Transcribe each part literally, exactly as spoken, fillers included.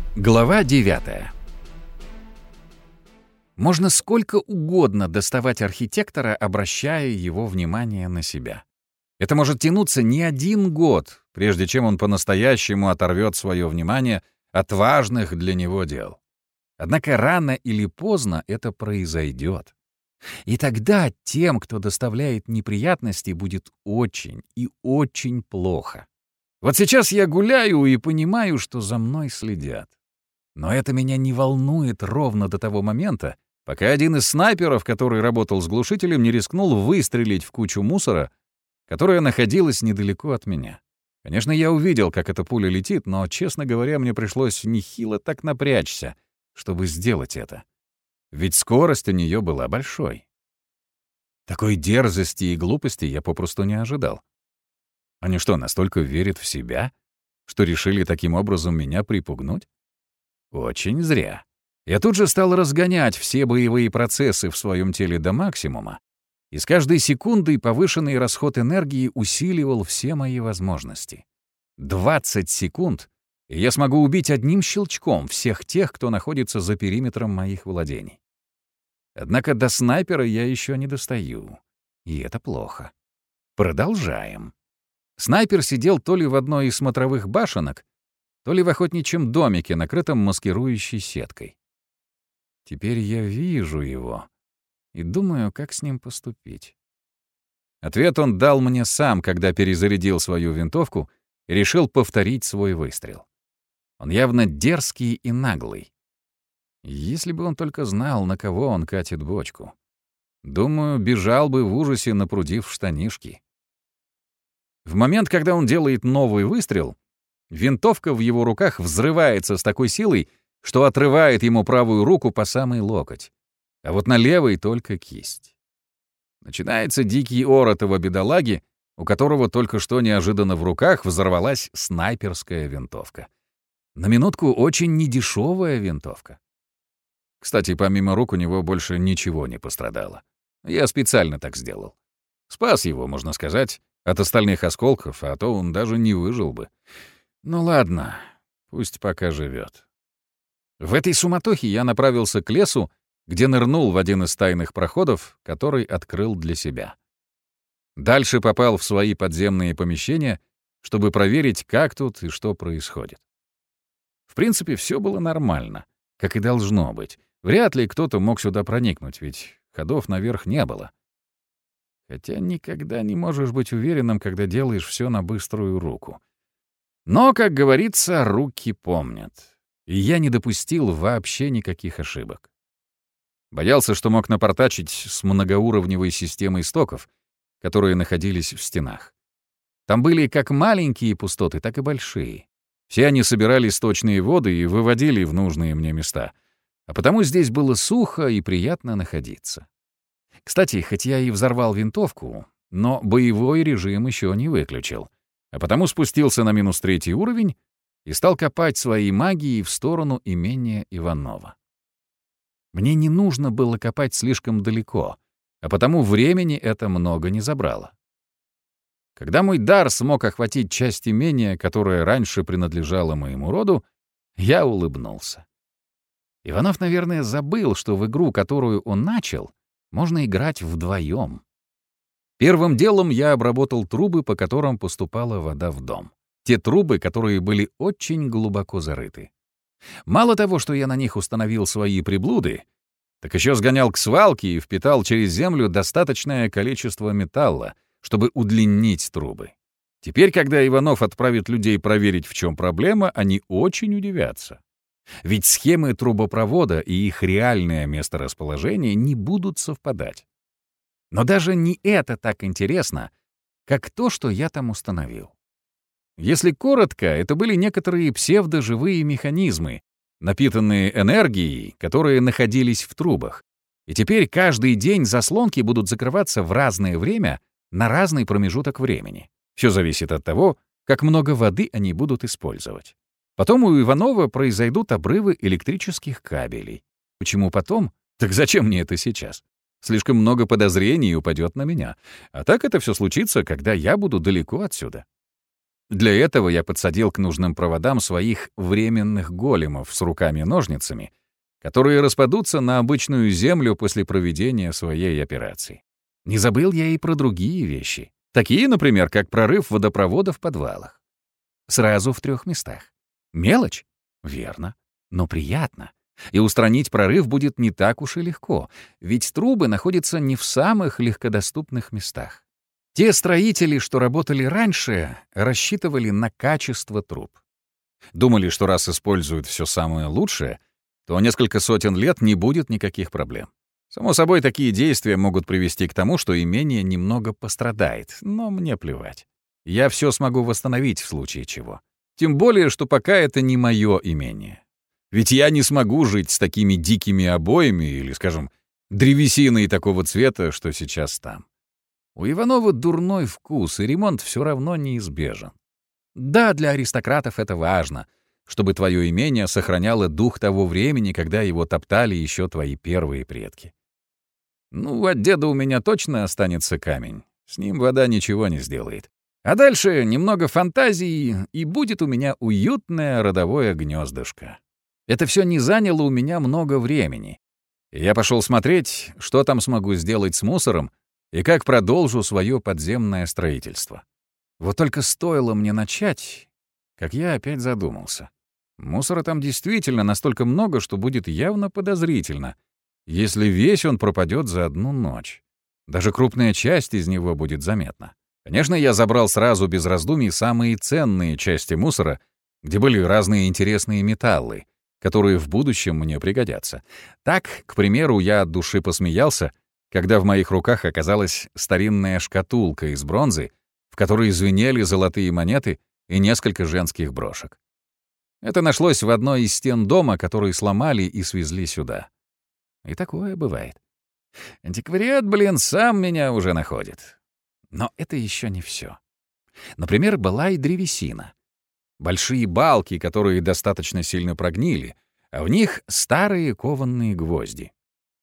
Глава девятая. Можно сколько угодно доставать архитектора, обращая его внимание на себя. Это может тянуться не один год, прежде чем он по-настоящему оторвет свое внимание от важных для него дел. Однако рано или поздно это произойдет. И тогда тем, кто доставляет неприятности, будет очень и очень плохо. Вот сейчас я гуляю и понимаю, что за мной следят. Но это меня не волнует ровно до того момента, пока один из снайперов, который работал с глушителем, не рискнул выстрелить в кучу мусора, которая находилась недалеко от меня. Конечно, я увидел, как эта пуля летит, но, честно говоря, мне пришлось нехило так напрячься, чтобы сделать это. Ведь скорость у нее была большой. Такой дерзости и глупости я попросту не ожидал. Они что, настолько верят в себя, что решили таким образом меня припугнуть? Очень зря. Я тут же стал разгонять все боевые процессы в своем теле до максимума, и с каждой секундой повышенный расход энергии усиливал все мои возможности. двадцать секунд, и я смогу убить одним щелчком всех тех, кто находится за периметром моих владений. Однако до снайпера я еще не достаю, и это плохо. Продолжаем. Снайпер сидел то ли в одной из смотровых башенок, то ли в охотничьем домике, накрытом маскирующей сеткой. Теперь я вижу его и думаю, как с ним поступить. Ответ он дал мне сам, когда перезарядил свою винтовку и решил повторить свой выстрел. Он явно дерзкий и наглый. Если бы он только знал, на кого он катит бочку. Думаю, бежал бы в ужасе, напрудив штанишки. В момент, когда он делает новый выстрел, винтовка в его руках взрывается с такой силой, что отрывает ему правую руку по самый локоть, а вот на левой только кисть. Начинается дикий ор этого бедолаги, у которого только что неожиданно в руках взорвалась снайперская винтовка. На минутку очень недешевая винтовка. Кстати, помимо рук у него больше ничего не пострадало. Я специально так сделал. Спас его, можно сказать, от остальных осколков, а то он даже не выжил бы. Ну ладно, пусть пока живет. В этой суматохе я направился к лесу, где нырнул в один из тайных проходов, который открыл для себя. Дальше попал в свои подземные помещения, чтобы проверить, как тут и что происходит. В принципе, все было нормально, как и должно быть. Вряд ли кто-то мог сюда проникнуть, ведь ходов наверх не было. Хотя никогда не можешь быть уверенным, когда делаешь все на быструю руку. Но, как говорится, руки помнят. И я не допустил вообще никаких ошибок. Боялся, что мог напортачить с многоуровневой системой стоков, которые находились в стенах. Там были как маленькие пустоты, так и большие. Все они собирали сточные воды и выводили в нужные мне места. А потому здесь было сухо и приятно находиться. Кстати, хоть я и взорвал винтовку, но боевой режим еще не выключил. А потому спустился на минус третий уровень и стал копать своей магией в сторону имения Иванова. Мне не нужно было копать слишком далеко, а потому времени это много не забрало. Когда мой дар смог охватить часть имения, которая раньше принадлежала моему роду, я улыбнулся. Иванов, наверное, забыл, что в игру, которую он начал, можно играть вдвоем. Первым делом я обработал трубы, по которым поступала вода в дом. Те трубы, которые были очень глубоко зарыты. Мало того, что я на них установил свои приблуды, так еще сгонял к свалке и впитал через землю достаточное количество металла, чтобы удлинить трубы. Теперь, когда Иванов отправит людей проверить, в чем проблема, они очень удивятся. Ведь схемы трубопровода и их реальное месторасположение не будут совпадать. Но даже не это так интересно, как то, что я там установил. Если коротко, это были некоторые псевдоживые механизмы, напитанные энергией, которые находились в трубах. И теперь каждый день заслонки будут закрываться в разное время на разный промежуток времени. Все зависит от того, как много воды они будут использовать. Потом у Иванова произойдут обрывы электрических кабелей. Почему потом? Так зачем мне это сейчас? Слишком много подозрений упадет на меня. А так это все случится, когда я буду далеко отсюда. Для этого я подсадил к нужным проводам своих временных големов с руками-ножницами, которые распадутся на обычную землю после проведения своей операции. Не забыл я и про другие вещи. Такие, например, как прорыв водопровода в подвалах. Сразу в трех местах. Мелочь? Верно. Но приятно. И устранить прорыв будет не так уж и легко, ведь трубы находятся не в самых легкодоступных местах. Те строители, что работали раньше, рассчитывали на качество труб. Думали, что раз используют все самое лучшее, то несколько сотен лет не будет никаких проблем. Само собой, такие действия могут привести к тому, что имение немного пострадает, но мне плевать. Я все смогу восстановить в случае чего. Тем более, что пока это не мое имение. Ведь я не смогу жить с такими дикими обоями или, скажем, древесиной такого цвета, что сейчас там. У Иванова дурной вкус, и ремонт все равно неизбежен. Да, для аристократов это важно, чтобы твое имение сохраняло дух того времени, когда его топтали еще твои первые предки. Ну, от деда у меня точно останется камень. С ним вода ничего не сделает. А дальше немного фантазии, и будет у меня уютное родовое гнездышко. Это все не заняло у меня много времени. Я пошел смотреть, что там смогу сделать с мусором и как продолжу свое подземное строительство. Вот только стоило мне начать, как я опять задумался. Мусора там действительно настолько много, что будет явно подозрительно, если весь он пропадет за одну ночь. Даже крупная часть из него будет заметна. Конечно, я забрал сразу без раздумий самые ценные части мусора, где были разные интересные металлы, которые в будущем мне пригодятся. Так, к примеру, я от души посмеялся, когда в моих руках оказалась старинная шкатулка из бронзы, в которой звенели золотые монеты и несколько женских брошек. Это нашлось в одной из стен дома, который сломали и свезли сюда. И такое бывает. Антиквариат, блин, сам меня уже находит. Но это еще не все. Например, была и древесина. Большие балки, которые достаточно сильно прогнили, а в них старые кованные гвозди.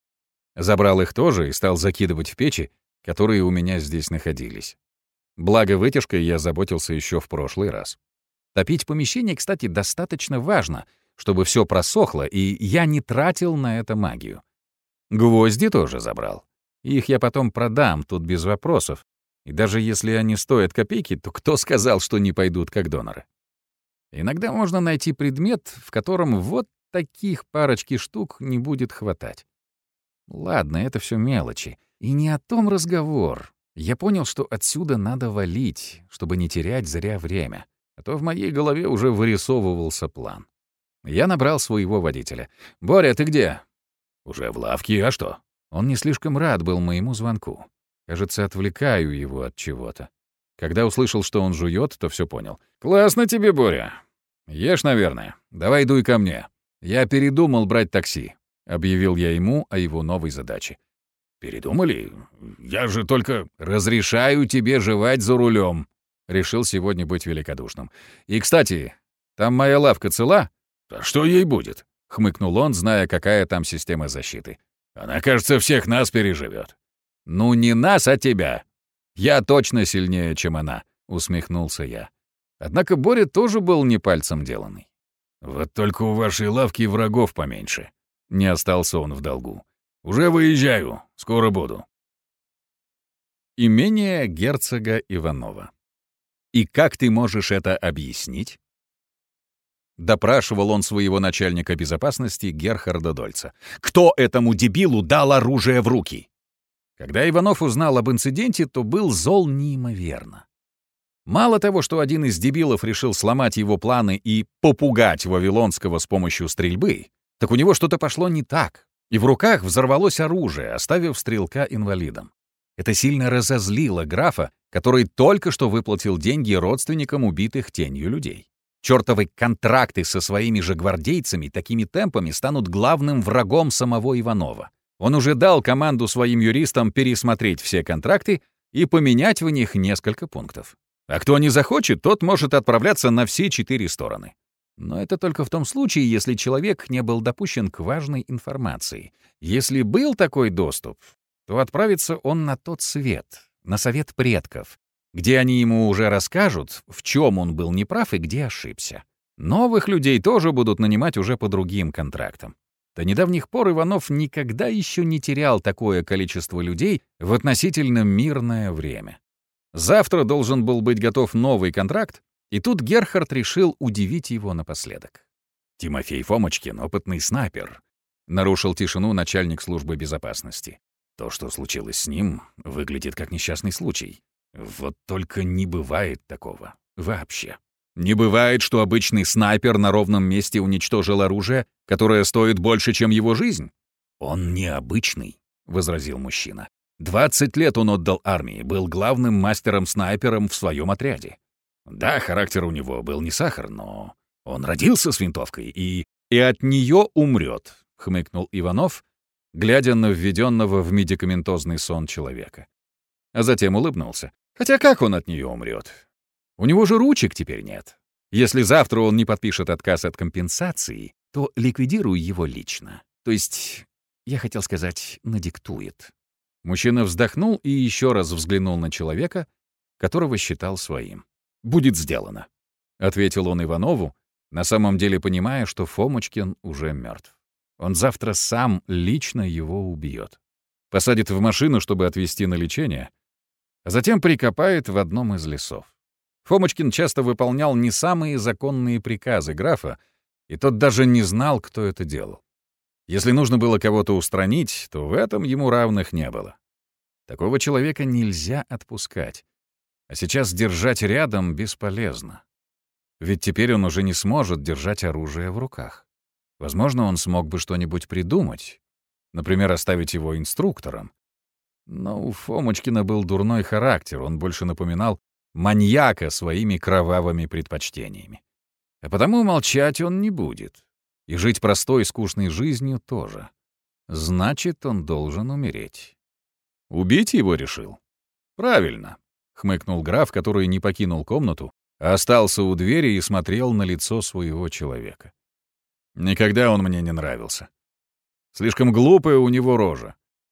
Забрал их тоже и стал закидывать в печи, которые у меня здесь находились. Благо вытяжкой я заботился еще в прошлый раз. Топить помещение, кстати, достаточно важно, чтобы все просохло, и я не тратил на это магию. Гвозди тоже забрал. Их я потом продам, тут без вопросов. И даже если они стоят копейки, то кто сказал, что не пойдут как доноры? Иногда можно найти предмет, в котором вот таких парочки штук не будет хватать. Ладно, это все мелочи. И не о том разговор. Я понял, что отсюда надо валить, чтобы не терять зря время. А то в моей голове уже вырисовывался план. Я набрал своего водителя. «Боря, ты где?» «Уже в лавке, а что?» Он не слишком рад был моему звонку. Кажется, отвлекаю его от чего-то. Когда услышал, что он жует, то все понял. «Классно тебе, Боря. Ешь, наверное. Давай дуй ко мне. Я передумал брать такси», — объявил я ему о его новой задаче. «Передумали? Я же только разрешаю тебе жевать за рулем», — решил сегодня быть великодушным. «И, кстати, там моя лавка цела?» «А что ей будет?» — хмыкнул он, зная, какая там система защиты. «Она, кажется, всех нас переживет». «Ну, не нас, а тебя. Я точно сильнее, чем она», — усмехнулся я. Однако Боря тоже был не пальцем деланный. «Вот только у вашей лавки врагов поменьше». Не остался он в долгу. «Уже выезжаю. Скоро буду». Имение герцога Иванова. «И как ты можешь это объяснить?» Допрашивал он своего начальника безопасности Герхарда Дольца. «Кто этому дебилу дал оружие в руки?» Когда Иванов узнал об инциденте, то был зол неимоверно. Мало того, что один из дебилов решил сломать его планы и попугать Вавилонского с помощью стрельбы, так у него что-то пошло не так, и в руках взорвалось оружие, оставив стрелка инвалидом. Это сильно разозлило графа, который только что выплатил деньги родственникам убитых тенью людей. Чёртовы контракты со своими же гвардейцами такими темпами станут главным врагом самого Иванова. Он уже дал команду своим юристам пересмотреть все контракты и поменять в них несколько пунктов. А кто не захочет, тот может отправляться на все четыре стороны. Но это только в том случае, если человек не был допущен к важной информации. Если был такой доступ, то отправится он на тот свет, на совет предков, где они ему уже расскажут, в чем он был неправ и где ошибся. Новых людей тоже будут нанимать уже по другим контрактам. До недавних пор Иванов никогда еще не терял такое количество людей в относительно мирное время. Завтра должен был быть готов новый контракт, и тут Герхард решил удивить его напоследок. «Тимофей Фомочкин — опытный снайпер», — нарушил тишину начальник службы безопасности. «То, что случилось с ним, выглядит как несчастный случай. Вот только не бывает такого. Вообще. Не бывает, что обычный снайпер на ровном месте уничтожил оружие, которое стоит больше, чем его жизнь». «Он необычный», — возразил мужчина. «Двадцать лет он отдал армии, был главным мастером-снайпером в своем отряде. Да, характер у него был не сахар, но он родился с винтовкой и... и от нее умрет», — хмыкнул Иванов, глядя на введенного в медикаментозный сон человека. А затем улыбнулся. Хотя как он от нее умрет? У него же ручек теперь нет. Если завтра он не подпишет отказ от компенсации, то ликвидируй его лично. То есть, я хотел сказать, надиктует. Мужчина вздохнул и еще раз взглянул на человека, которого считал своим. «Будет сделано», — ответил он Иванову, на самом деле понимая, что Фомочкин уже мертв. Он завтра сам лично его убьет. Посадит в машину, чтобы отвезти на лечение, а затем прикопает в одном из лесов. Фомочкин часто выполнял не самые законные приказы графа, и тот даже не знал, кто это делал. Если нужно было кого-то устранить, то в этом ему равных не было. Такого человека нельзя отпускать. А сейчас держать рядом бесполезно. Ведь теперь он уже не сможет держать оружие в руках. Возможно, он смог бы что-нибудь придумать. Например, оставить его инструктором. Но у Фомочкина был дурной характер, он больше напоминал маньяка своими кровавыми предпочтениями. А потому молчать он не будет. И жить простой, скучной жизнью тоже. Значит, он должен умереть. Убить его решил? Правильно, — хмыкнул граф, который не покинул комнату, а остался у двери и смотрел на лицо своего человека. Никогда он мне не нравился. Слишком глупая у него рожа.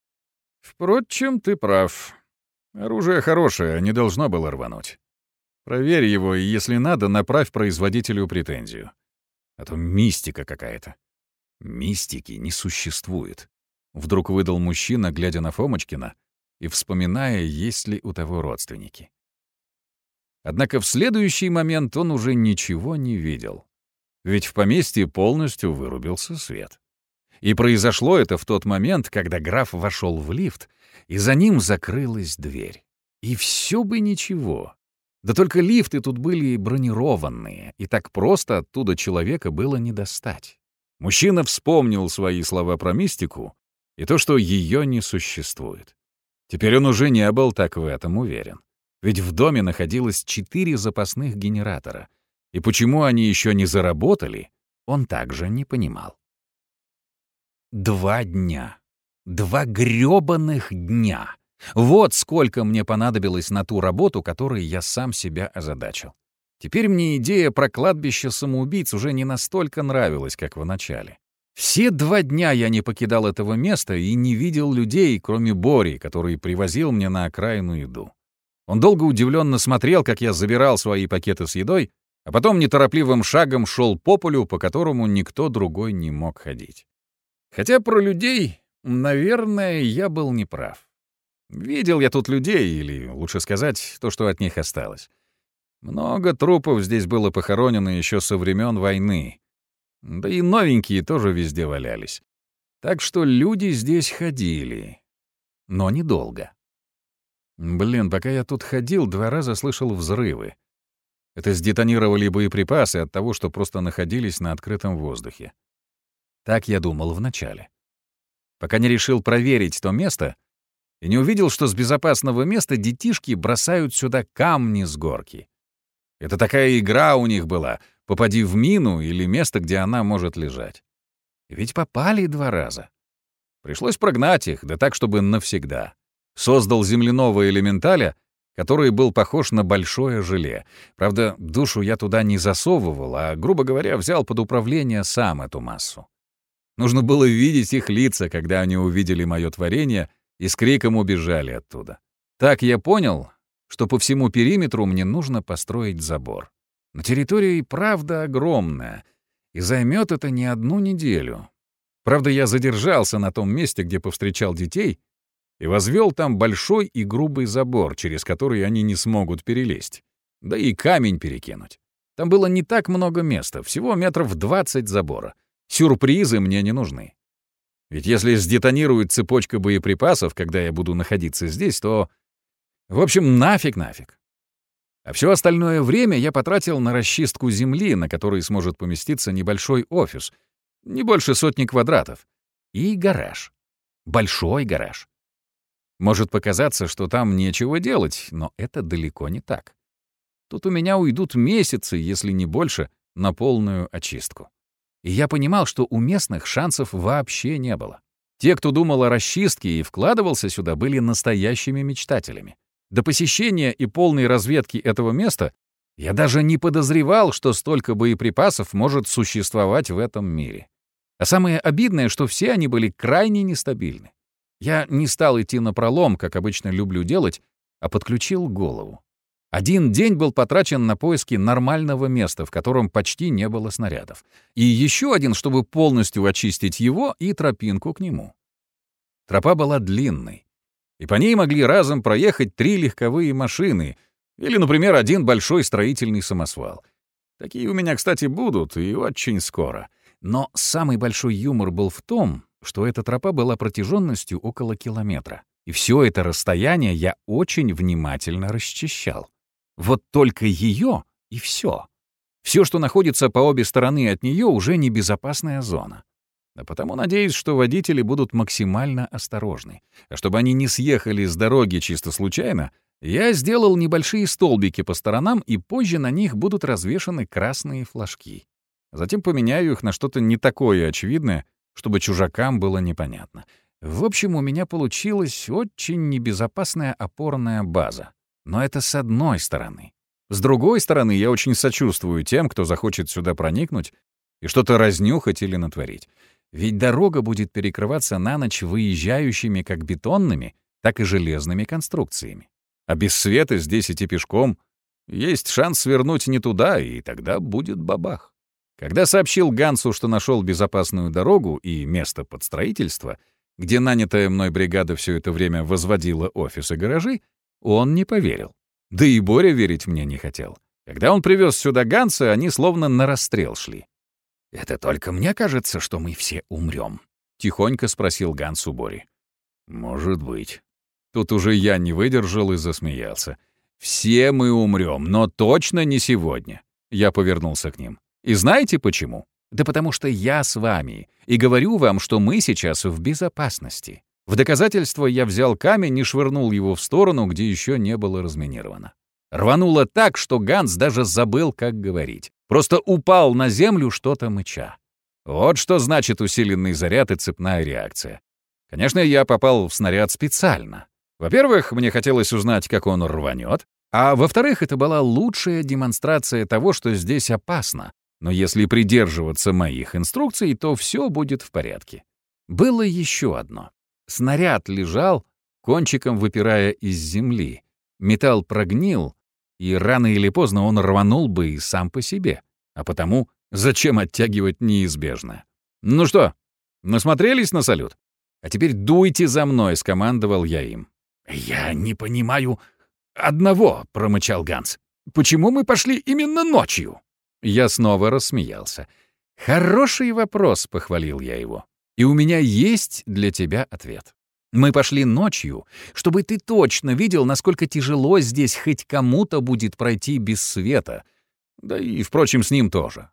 Впрочем, ты прав. Оружие хорошее, не должно было рвануть. Проверь его, и, если надо, направь производителю претензию. А то мистика какая-то. Мистики не существует. Вдруг выдал мужчина, глядя на Фомочкина и вспоминая, есть ли у того родственники. Однако в следующий момент он уже ничего не видел. Ведь в поместье полностью вырубился свет. И произошло это в тот момент, когда граф вошел в лифт, и за ним закрылась дверь. И все бы ничего. Да только лифты тут были бронированные, и так просто оттуда человека было не достать. Мужчина вспомнил свои слова про мистику и то, что ее не существует. Теперь он уже не был так в этом уверен. Ведь в доме находилось четыре запасных генератора, и почему они еще не заработали, он также не понимал. Два дня. Два грёбаных дня. Вот сколько мне понадобилось на ту работу, которой я сам себя озадачил. Теперь мне идея про кладбище самоубийц уже не настолько нравилась, как в начале. Все два дня я не покидал этого места и не видел людей, кроме Бори, который привозил мне на окраину еду. Он долго удивленно смотрел, как я забирал свои пакеты с едой, а потом неторопливым шагом шел по полю, по которому никто другой не мог ходить. Хотя про людей, наверное, я был неправ. Видел я тут людей, или, лучше сказать, то, что от них осталось. Много трупов здесь было похоронено еще со времен войны. Да и новенькие тоже везде валялись. Так что люди здесь ходили. Но недолго. Блин, пока я тут ходил, два раза слышал взрывы. Это сдетонировали боеприпасы от того, что просто находились на открытом воздухе. Так я думал вначале. Пока не решил проверить то место и не увидел, что с безопасного места детишки бросают сюда камни с горки. Это такая игра у них была — попади в мину или место, где она может лежать. Ведь попали два раза. Пришлось прогнать их, да так, чтобы навсегда. Создал земляного элементаля, который был похож на большое желе. Правда, душу я туда не засовывал, а, грубо говоря, взял под управление сам эту массу. Нужно было видеть их лица, когда они увидели мое творение и с криком убежали оттуда. Так я понял, что по всему периметру мне нужно построить забор. Но территория и правда огромная, и займет это не одну неделю. Правда, я задержался на том месте, где повстречал детей, и возвел там большой и грубый забор, через который они не смогут перелезть. Да и камень перекинуть. Там было не так много места, всего метров двадцать забора. Сюрпризы мне не нужны. Ведь если сдетонирует цепочка боеприпасов, когда я буду находиться здесь, то... В общем, нафиг-нафиг. А все остальное время я потратил на расчистку земли, на которой сможет поместиться небольшой офис, не больше сотни квадратов, и гараж. Большой гараж. Может показаться, что там нечего делать, но это далеко не так. Тут у меня уйдут месяцы, если не больше, на полную очистку. И я понимал, что у местных шансов вообще не было. Те, кто думал о расчистке и вкладывался сюда, были настоящими мечтателями. До посещения и полной разведки этого места я даже не подозревал, что столько боеприпасов может существовать в этом мире. А самое обидное, что все они были крайне нестабильны. Я не стал идти напролом, как обычно люблю делать, а подключил голову. Один день был потрачен на поиски нормального места, в котором почти не было снарядов. И еще один, чтобы полностью очистить его и тропинку к нему. Тропа была длинной, и по ней могли разом проехать три легковые машины или, например, один большой строительный самосвал. Такие у меня, кстати, будут, и очень скоро. Но самый большой юмор был в том, что эта тропа была протяженностью около километра. И все это расстояние я очень внимательно расчищал. Вот только ее и все. Все, что находится по обе стороны от нее, уже не безопасная зона. А потому надеюсь, что водители будут максимально осторожны. А чтобы они не съехали с дороги чисто случайно, я сделал небольшие столбики по сторонам, и позже на них будут развешаны красные флажки. Затем поменяю их на что-то не такое очевидное, чтобы чужакам было непонятно. В общем, у меня получилась очень небезопасная опорная база. Но это с одной стороны. С другой стороны, я очень сочувствую тем, кто захочет сюда проникнуть и что-то разнюхать или натворить. Ведь дорога будет перекрываться на ночь выезжающими как бетонными, так и железными конструкциями. А без света здесь идти пешком есть шанс свернуть не туда, и тогда будет бабах. Когда сообщил Гансу, что нашел безопасную дорогу и место под строительство, где нанятая мной бригада все это время возводила офис и гаражи, он не поверил. Да и Боря верить мне не хотел. Когда он привез сюда Ганса, они словно на расстрел шли. «Это только мне кажется, что мы все умрем?» — тихонько спросил Ганс у Бори. «Может быть». Тут уже я не выдержал и засмеялся. «Все мы умрем, но точно не сегодня». Я повернулся к ним. «И знаете почему? Да потому что я с вами, и говорю вам, что мы сейчас в безопасности». В доказательство я взял камень и швырнул его в сторону, где еще не было разминировано. Рвануло так, что Ганс даже забыл, как говорить. Просто упал на землю, что-то мыча. Вот что значит усиленный заряд и цепная реакция. Конечно, я попал в снаряд специально. Во-первых, мне хотелось узнать, как он рванет, а во-вторых, это была лучшая демонстрация того, что здесь опасно. Но если придерживаться моих инструкций, то все будет в порядке. Было еще одно. Снаряд лежал, кончиком выпирая из земли. Металл прогнил, и рано или поздно он рванул бы и сам по себе. А потому зачем оттягивать неизбежное? «Ну что, насмотрелись на салют? А теперь дуйте за мной», — скомандовал я им. «Я не понимаю одного», — промычал Ганс. «Почему мы пошли именно ночью?» Я снова рассмеялся. «Хороший вопрос», — похвалил я его. «И у меня есть для тебя ответ. Мы пошли ночью, чтобы ты точно видел, насколько тяжело здесь хоть кому-то будет пройти без света. Да и, впрочем, с ним тоже.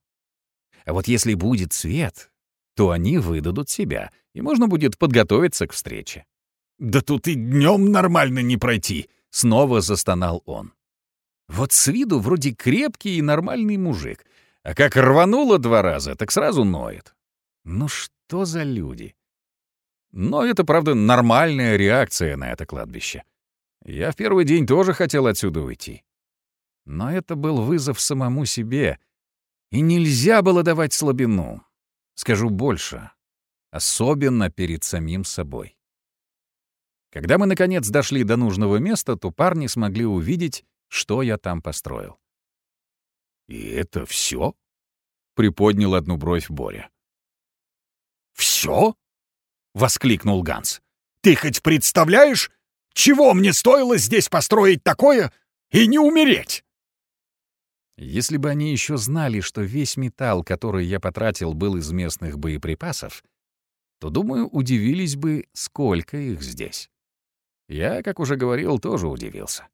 А вот если будет свет, то они выдадут себя, и можно будет подготовиться к встрече». «Да тут и днем нормально не пройти», — снова застонал он. Вот с виду вроде крепкий и нормальный мужик, а как рвануло два раза, так сразу ноет. Ну что за люди? Но это, правда, нормальная реакция на это кладбище. Я в первый день тоже хотел отсюда уйти. Но это был вызов самому себе, и нельзя было давать слабину. Скажу больше, особенно перед самим собой. Когда мы, наконец, дошли до нужного места, то парни смогли увидеть, что я там построил. «И это все?» — приподнял одну бровь Боря. «Все?» — воскликнул Ганс. «Ты хоть представляешь, чего мне стоило здесь построить такое и не умереть?» Если бы они еще знали, что весь металл, который я потратил, был из местных боеприпасов, то, думаю, удивились бы, сколько их здесь. Я, как уже говорил, тоже удивился.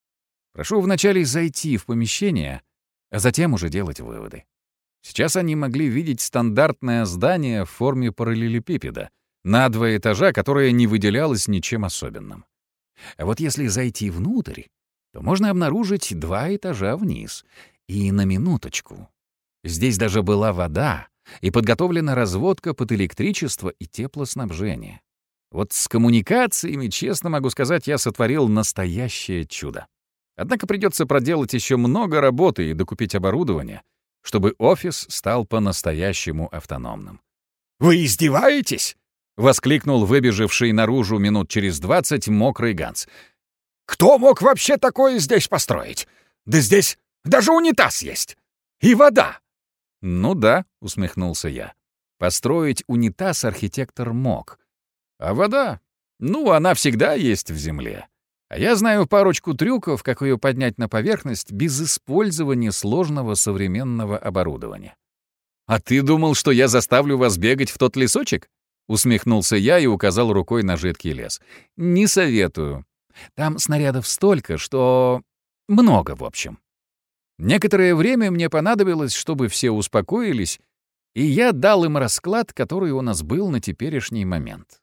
Прошу вначале зайти в помещение, а затем уже делать выводы. Сейчас они могли видеть стандартное здание в форме параллелепипеда, на два этажа, которое не выделялось ничем особенным. А вот если зайти внутрь, то можно обнаружить два этажа вниз. И на минуточку. Здесь даже была вода и подготовлена разводка под электричество и теплоснабжение. Вот с коммуникациями, честно могу сказать, я сотворил настоящее чудо. Однако придется проделать еще много работы и докупить оборудование, чтобы офис стал по-настоящему автономным. «Вы издеваетесь?» — воскликнул выбежавший наружу минут через двадцать мокрый Ганс. «Кто мог вообще такое здесь построить? Да здесь даже унитаз есть. И вода!» «Ну да», — усмехнулся я. «Построить унитаз архитектор мог. А вода? Ну, она всегда есть в земле. А я знаю парочку трюков, как ее поднять на поверхность без использования сложного современного оборудования». «А ты думал, что я заставлю вас бегать в тот лесочек?» — усмехнулся я и указал рукой на жидкий лес. «Не советую. Там снарядов столько, что... много, в общем». Некоторое время мне понадобилось, чтобы все успокоились, и я дал им расклад, который у нас был на теперешний момент.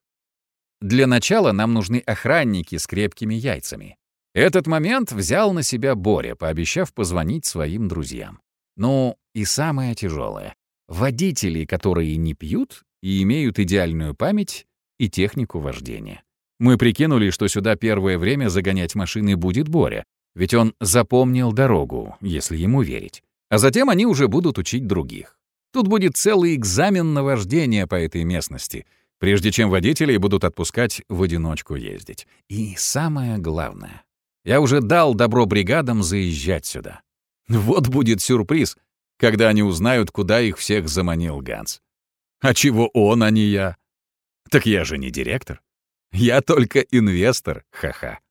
Для начала нам нужны охранники с крепкими яйцами. Этот момент взял на себя Боря, пообещав позвонить своим друзьям. Ну, и самое тяжелое — водители, которые не пьют и имеют идеальную память и технику вождения. Мы прикинули, что сюда первое время загонять машины будет Боря, ведь он запомнил дорогу, если ему верить. А затем они уже будут учить других. Тут будет целый экзамен на вождение по этой местности, прежде чем водителей будут отпускать в одиночку ездить. И самое главное, я уже дал добро бригадам заезжать сюда. Вот будет сюрприз, когда они узнают, куда их всех заманил Ганс. А чего он, а не я? Так я же не директор. Я только инвестор, ха-ха.